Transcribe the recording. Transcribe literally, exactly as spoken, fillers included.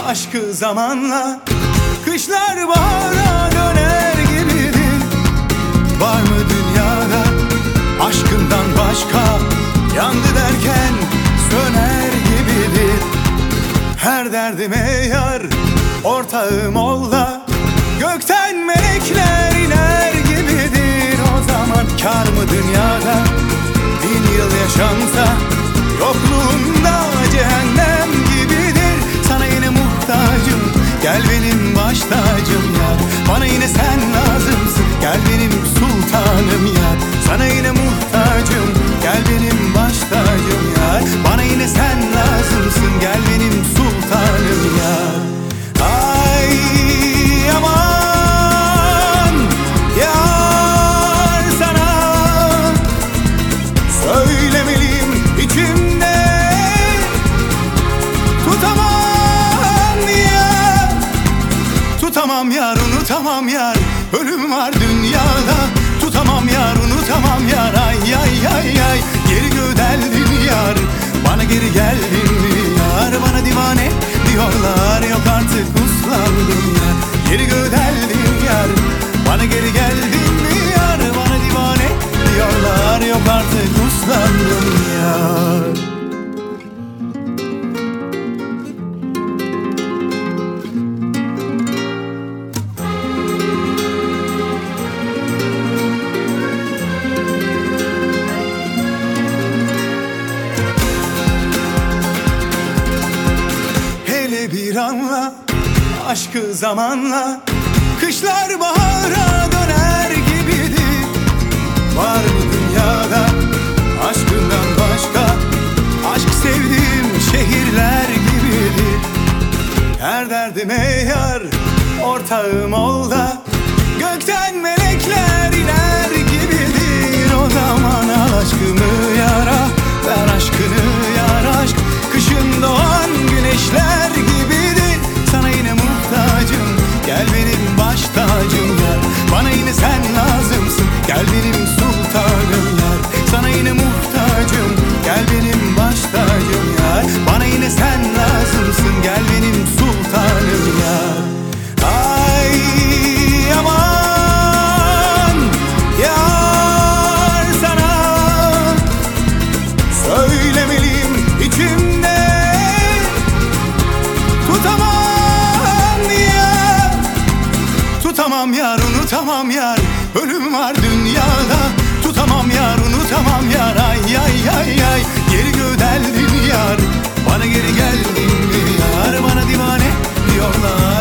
aşkı zamanla. Kışlar bahara döner gibidir. Var mı dünyada aşkından başka? Yandı derken söner gibidir. Her derdime yar, ortağım ol da gökten melekler iner gibidir. O zaman kar mı dünyada bin yıl yaşansa? Yokluğunda cehennem gibidir. Sana yine muhtacım, gel benim baş tacım yar. Bana yine sen lazımsın, gel benim sultanım yar. Sana yine muhtacım, gel benim baş tacım yar. Bana yine sen lazımsın, gel benim sultanım yar. Ay aman yar, sana söylemeliyim içimde. Tutamam yar, tutamam yar, unutamam yar. Ölüm var dünyada, tutamam yar, unutamam yar. Ay ay ay ay, geri gödeldin yar. Bana geri geldin mi yar? Bana divane diyorlar, yok artık uslandım yar. Geri gödeldin yar. Bana geri geldin mi yar? Bana divane diyorlar, yok artık uslandım yar. Bir anla aşkı zamanla. Kışlar bahara döner gibidir. Var mı dünyada aşkından başka? Aşk sevdiğim şehirler gibidir. Her derdime yar, ortağım ol da gökten melekler iner gibidir. O zaman al aşkımı yara, ver aşkını yar. Aşk kışın doğan güneşler gibidir. Sana yine muhtacım, gel benim baş tacım yar. Bana yine sen lazımsın, gel benim sultanım yar. Sana yine muhtacım, gel benim baş tacım yar. Bana yine sen lazımsın, gel benim sultanım yar. Ay aman yar, sana söylemeliyim içimde. Tutamam yar, tutamam yar, unutamam yar. Ölüm var dünyada, tutamam yar, unutamam yar. Ay ay ay ay, geri gödeldin yar. Bana geri geldin mi yar? Bana divane diyorlar,